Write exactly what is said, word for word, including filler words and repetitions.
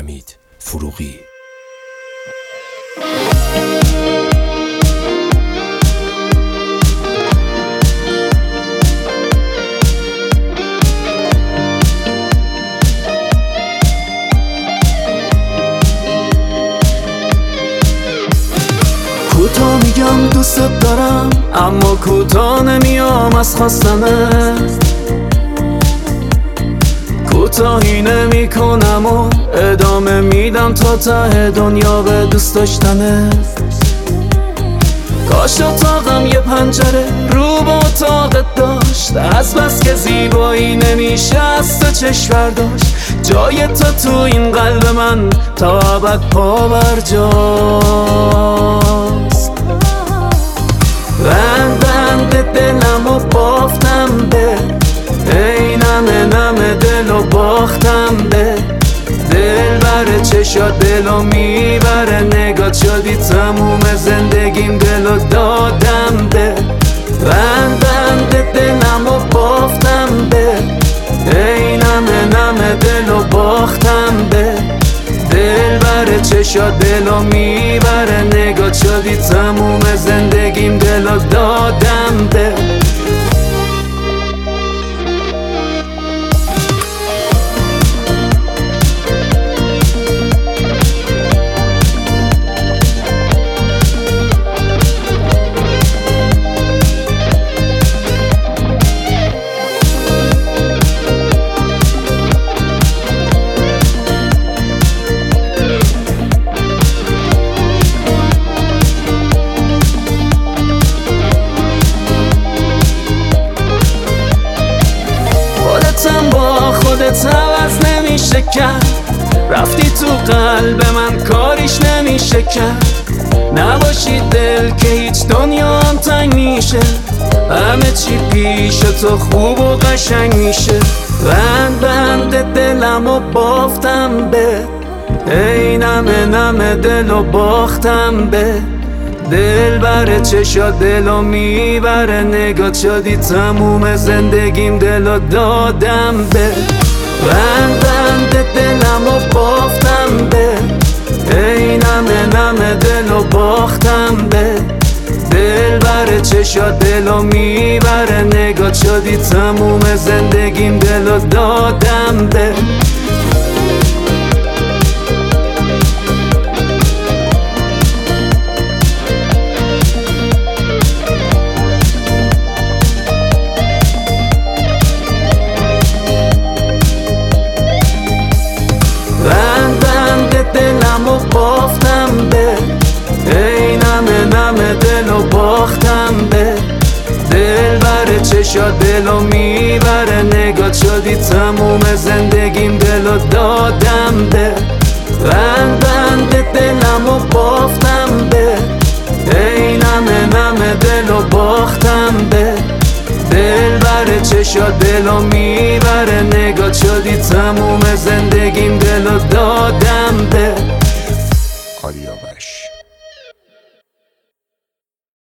حمید فروغی. کوتاه میگم دوست دارم اما کوتاه نمیام از خواستنه، کوتاهی نمی کنم و ادامه میدم تا ته دنیا به دوست داشتنه. کاش اتاقم یه پنجره رو به اتاقت داشت، از بس که زیبایی نمیشه از تو چشم برداشت. جای تو تو این قلب من تا ابد پا بر جاست. بند بند دلم و بافتم به ای نمه نمه دل و باختم به دل بره چشات دلو میبره، نگات شدی تموم زندگیم دلو دادم به. بند بند دلم و بافتم به ای نمه نمه دل و باختم به دل بره چشات دلو میبره، نگات شدی تموم زندگیم دلو دادم به. با خودت عوض نمیشه کرد، رفتی تو قلب من کاریش نمیشه کرد. نباشی دل که هیچ دنیا هم تنگ میشه، همه چی پیش تو خوب و قشنگ میشه. بند بند دلم و بافتم به ای نمه نمه دل و باختم به دل بره چشات دلو میبره، نگات شدی تموم زندگیم دلو دادم به. بند بند دلم و بافتم به ای نمه نمه دلو باختم به دل بره چشات دلو میبره، نگات شدی تموم زندگیم دلو دادم به. دلم و بافتم به ای نمه نمه دلو باختم به دل بره چشات دلو میبره، نگات شدی تموم زندگیم دلو دادم به. بند بند دلم و بافتم به ای نمه نمه دلو باختم به دل بره چشات دلو میبره، نگات شدی تموم زندگیم